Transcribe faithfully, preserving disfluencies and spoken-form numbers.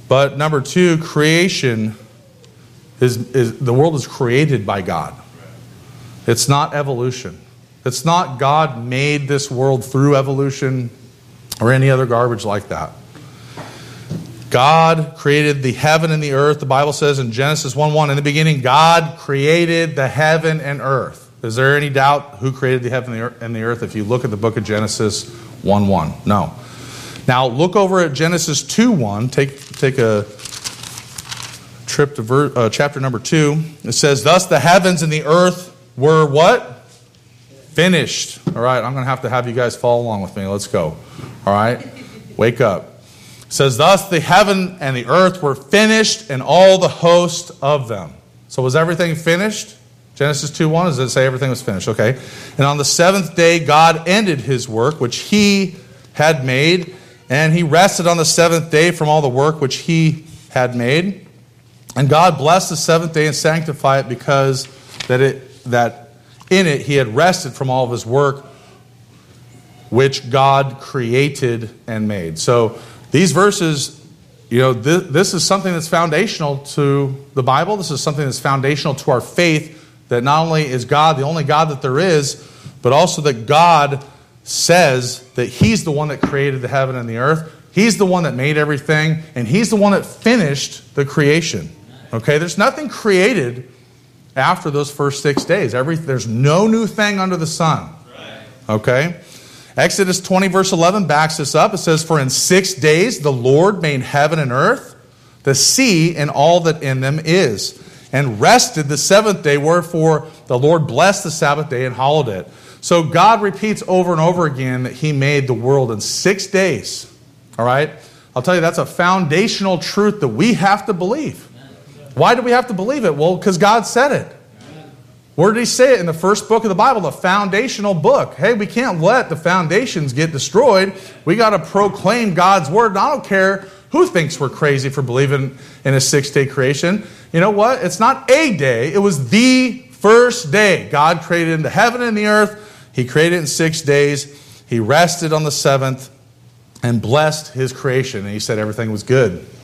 But number two, creation is, is the world is created by God. It's not evolution. It's not God made this world through evolution or any other garbage like that. God created the heaven and the earth. The Bible says in Genesis one one, in the beginning, God created the heaven and earth. Is there any doubt who created the heaven and the earth if you look at the book of Genesis one one? No. Now, look over at Genesis two one. Take, take a trip to ver, uh, chapter number two. It says, thus the heavens and the earth were what? Finished. All right, I'm going to have to have you guys follow along with me. Let's go. All right, wake up. It says, thus the heaven and the earth were finished and all the host of them. So was everything finished? Genesis two one, does it say everything was finished? Okay. And on the seventh day, God ended his work, which he had made, and he rested on the seventh day from all the work which he had made. And God blessed the seventh day and sanctified it, because that it that in it he had rested from all of his work which God created and made. So these verses, you know, th- this is something that's foundational to the Bible. This is something that's foundational to our faith, that not only is God the only God that there is, but also that God says that he's the one that created the heaven and the earth. He's the one that made everything, and he's the one that finished the creation. Okay, there's nothing created after those first six days. Every, there's no new thing under the sun. Okay? Exodus twenty verse eleven backs this up. It says, for in six days the Lord made heaven and earth, the sea and all that in them is, and rested the seventh day, wherefore the Lord blessed the Sabbath day and hallowed it. So God repeats over and over again that he made the world in six days. All right? I'll tell you, that's a foundational truth that we have to believe. Why do we have to believe it? Well, because God said it. Where did he say it? In the first book of the Bible, the foundational book. Hey, we can't let the foundations get destroyed. We got to proclaim God's word. And I don't care who thinks we're crazy for believing in a six-day creation. You know what? It's not a day. It was the first day. God created the heaven and the earth. He created it in six days. He rested on the seventh and blessed his creation. And he said everything was good.